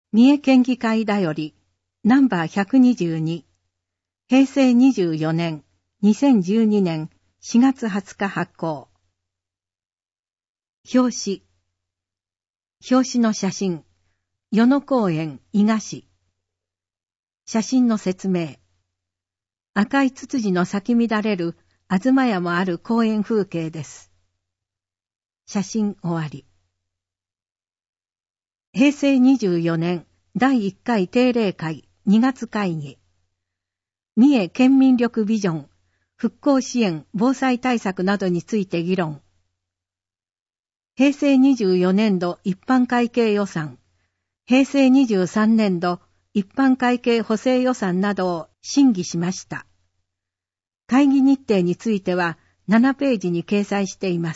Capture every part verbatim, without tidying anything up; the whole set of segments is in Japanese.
三重県議会だよりナンバーひゃくにじゅうに、へいせいにじゅうよねん、にせんじゅうにねんしがつはつか発行。表紙。表紙の写真。与野公園伊賀市。写真の説明。赤いツツジの咲き乱れる東屋もある公園風景です。写真終わり。へいせいにじゅうよねんだいいっかい定例会にがつ会議。三重県民力ビジョン、復興支援防災対策などについて議論。へいせいにじゅうよねんど一般会計予算、へいせいにじゅうさんねんど一般会計補正予算などを審議しました。会議日程についてはななページに掲載しています。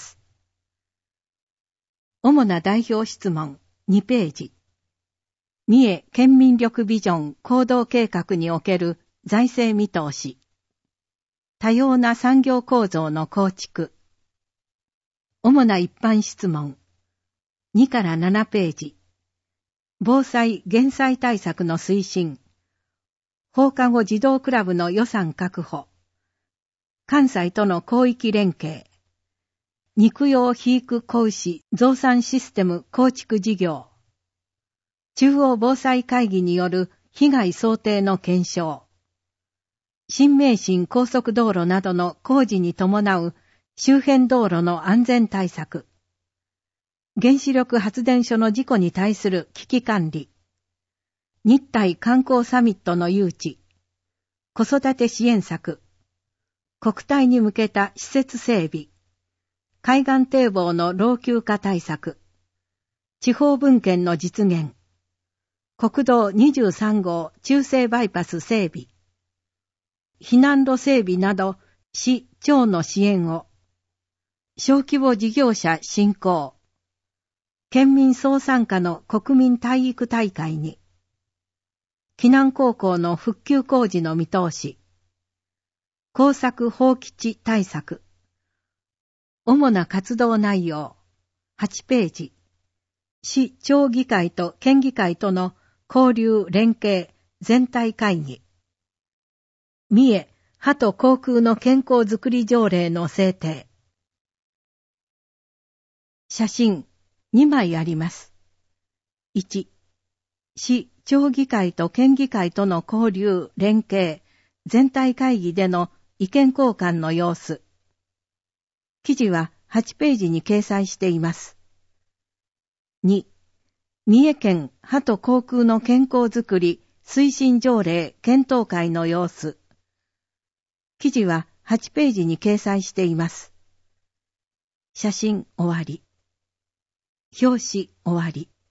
主な代表質問にページ。三重県民力ビジョン行動計画における財政見通し。多様な産業構造の構築。主な一般質問。にからななページ。防災・減災対策の推進。放課後児童クラブの予算確保。関西との広域連携。肉用肥育子牛増産システム構築事業。中央防災会議による被害想定の検証。新名神高速道路などの工事に伴う周辺道路の安全対策。原子力発電所の事故に対する危機管理。日台観光サミットの誘致。子育て支援策。国体に向けた施設整備。海岸堤防の老朽化対策。地方分権の実現。国道にじゅうさんごう中西バイパス整備。避難路整備など市・町の支援を。小規模事業者振興。県民総参加の国民体育大会に。岐南高校の復旧工事の見通し。耕作放棄地対策。主な活動内容。はちページ。市・町議会と県議会との交流連携全体会議。三重、歯と口腔の健康づくり条例の制定。写真にまいあります。いち、市・町議会と県議会との交流連携全体会議での意見交換の様子。記事ははちページに掲載しています。に、三重県歯と口腔の健康づくり推進条例検討会の様子。記事ははちページに掲載しています。写真終わり。表紙終わり。